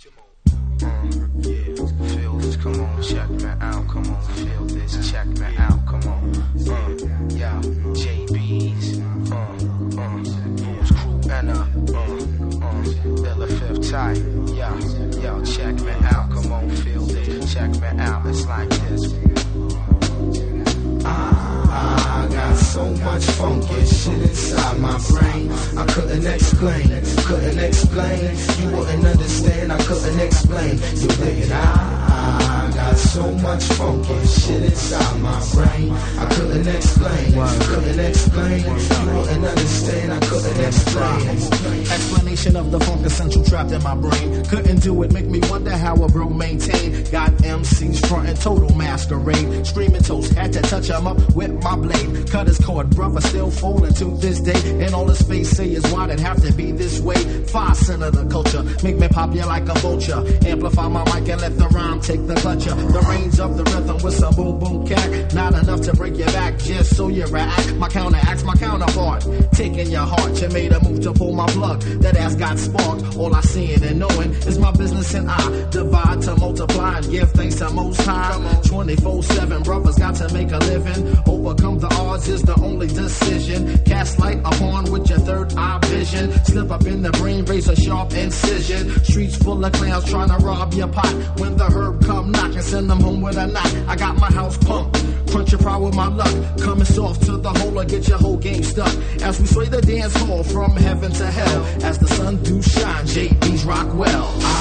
Yeah, feel this, come on, check me out, come on, feel this, check me out, come on, yeah, JB's, Fools Crew and Illa Fifth Type, yo, check me out, come on, feel this, check me out, it's like this. I got so much funky shit inside my brain. I couldn't explain. You wouldn't understand. I couldn't explain. You dig it? I got so much funky shit inside my brain. I couldn't explain. You wouldn't understand. I couldn't explain. Explanation of the funk essential trapped in my brain. Couldn't do it. Make me wonder how a bro maintain. Got MCs frontin' total masquerade. Screaming toast. Had to touch 'em up with my blade. Cut his cord, brother, still falling to this day. And all his face say is why'd it have to be this way? 5% of the culture, make me pop you like a vulture. Amplify my mic and let the rhyme take the clutcher. The range of the rhythm with some boom boom cat. Not enough to break your back, just so you react. My counteract's my counterpart. Taking your heart, you made a move to pull my plug. That ass got sparked. All I seeing and knowing is my business, and I divide to multiply and give thanks to Most High. 24/7, brothers got to make a living. Overcome the odds is the only decision. Cast light upon with your third eye vision. Slip up in the brain, razor sharp incision. Streets full of clowns trying to rob your pot. When the herb come knock and send them home with a knock. I got my house pumped. Crunch your pride with my luck. Coming soft to the hole or get your whole game stuck. As we sway the dance hall from heaven to hell. As the sun do shine, JB's rock well.